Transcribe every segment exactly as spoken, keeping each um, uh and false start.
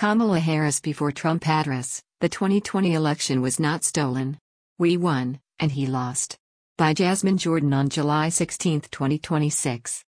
Kamala Harris before Trump address, the twenty twenty election was not stolen. We won, and he lost. By Jasmine Jordan on July sixteenth, twenty twenty-six.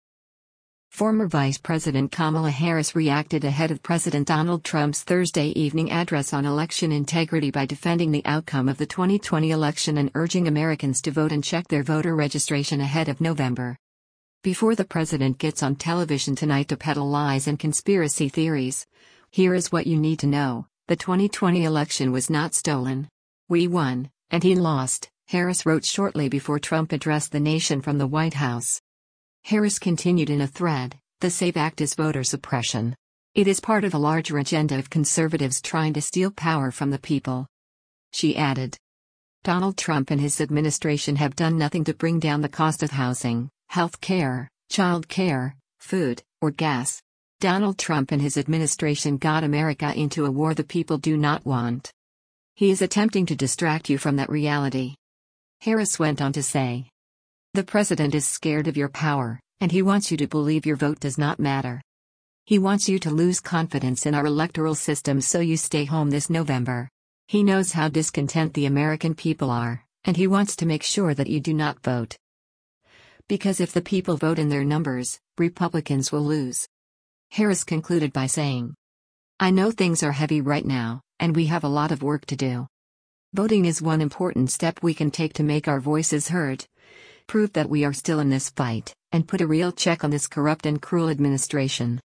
Former Vice President Kamala Harris reacted ahead of President Donald Trump's Thursday evening address on election integrity by defending the outcome of the twenty twenty election and urging Americans to vote and check their voter registration ahead of November. Before the president gets on television tonight to peddle lies and conspiracy theories, here is what you need to know: the twenty twenty election was not stolen. We won, and he lost, Harris wrote shortly before Trump addressed the nation from the White House. Harris continued in a thread, "The SAVE Act is voter suppression. It is part of a larger agenda of conservatives trying to steal power from the people." She added, "Donald Trump and his administration have done nothing to bring down the cost of housing, health care, child care, food, or gas. Donald Trump and his administration got America into a war the people do not want. He is attempting to distract you from that reality." Harris went on to say, "The president is scared of your power, and he wants you to believe your vote does not matter. He wants you to lose confidence in our electoral system so you stay home this November. He knows how discontent the American people are, and he wants to make sure that you do not vote. Because if the people vote in their numbers, Republicans will lose." Harris concluded by saying, "I know things are heavy right now, and we have a lot of work to do. Voting is one important step we can take to make our voices heard, prove that we are still in this fight, and put a real check on this corrupt and cruel administration."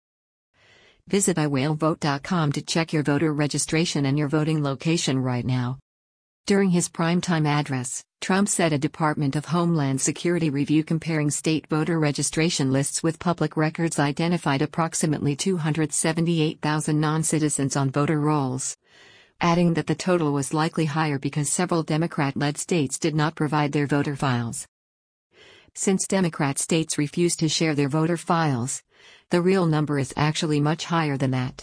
Visit i will vote dot com to check your voter registration and your voting location right now. During his primetime address, Trump said a Department of Homeland Security review comparing state voter registration lists with public records identified approximately two hundred seventy-eight thousand non-citizens on voter rolls, adding that the total was likely higher because several Democrat-led states did not provide their voter files. Since Democrat states refused to share their voter files, the real number is actually much higher than that.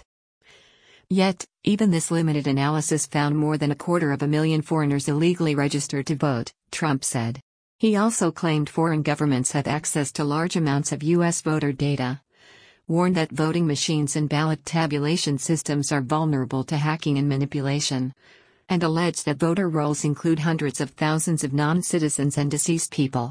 Yet, even this limited analysis found more than a quarter of a million foreigners illegally registered to vote, Trump said. He also claimed foreign governments have access to large amounts of U S voter data, warned that voting machines and ballot tabulation systems are vulnerable to hacking and manipulation, and alleged that voter rolls include hundreds of thousands of non-citizens and deceased people.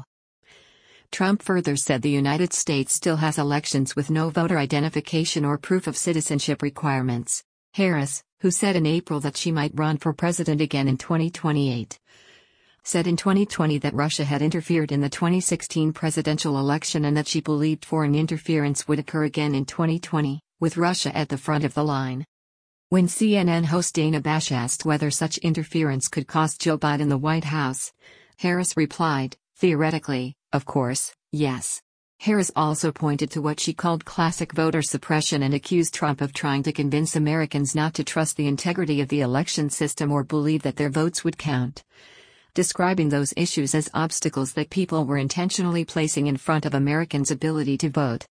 Trump further said the United States still has elections with no voter identification or proof of citizenship requirements. Harris, who said in April that she might run for president again in twenty twenty-eight, said in twenty twenty that Russia had interfered in the twenty sixteen presidential election and that she believed foreign interference would occur again in twenty twenty, with Russia at the front of the line. When C N N host Dana Bash asked whether such interference could cost Joe Biden the White House, Harris replied, "Theoretically, of course, yes." Harris also pointed to what she called classic voter suppression and accused Trump of trying to convince Americans not to trust the integrity of the election system or believe that their votes would count, describing those issues as obstacles that people were intentionally placing in front of Americans' ability to vote.